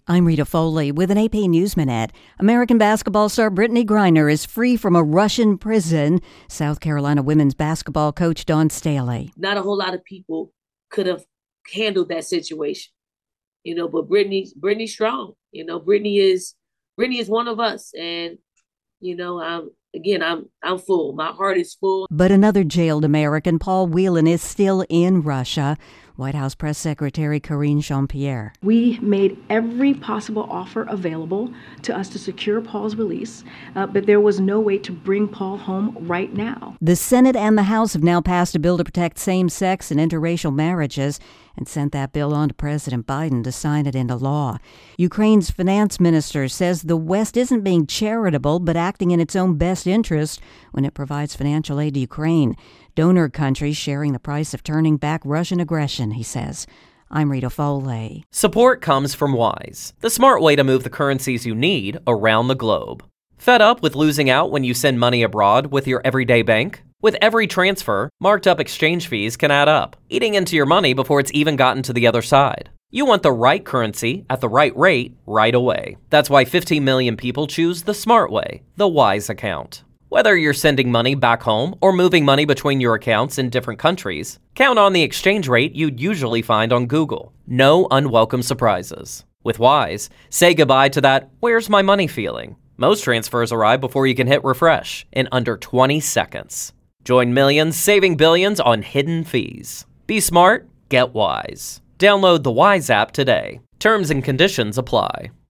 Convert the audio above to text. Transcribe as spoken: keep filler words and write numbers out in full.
I'm Rita Foley with an A P News Minute. American basketball star Brittany Griner is free from a Russian prison. South Carolina women's basketball coach Dawn Staley. Not a whole lot of people could have handled that situation, you know, but Brittany, Brittany's strong. You know, Brittany is, Brittany is one of us. And, you know, I'm, again, I'm, I'm full. My heart is full. But another jailed American, Paul Whelan, is still in Russia. White House Press Secretary Karine Jean-Pierre. We made every possible offer available to us to secure Paul's release, uh, but there was no way to bring Paul home right now. The Senate and the House have now passed a bill to protect same-sex and interracial marriages and sent that bill on to President Biden to sign it into law. Ukraine's finance minister says the West isn't being charitable but acting in its own best interest when it provides financial aid to Ukraine. Donor countries sharing the price of turning back Russian aggression, he says. I'm Rita Foley. Support comes from Wise, the smart way to move the currencies you need around the globe. Fed up with losing out when you send money abroad with your everyday bank? With every transfer, marked up exchange fees can add up, eating into your money before it's even gotten to the other side. You want the right currency at the right rate right away. That's why fifteen million people choose the smart way, the Wise account. Whether you're sending money back home or moving money between your accounts in different countries, count on the exchange rate you'd usually find on Google. No unwelcome surprises. With Wise, say goodbye to that "where's my money" feeling. Most transfers arrive before you can hit refresh in under twenty seconds. Join millions saving billions on hidden fees. Be smart, get Wise. Download the Wise app today. Terms and conditions apply.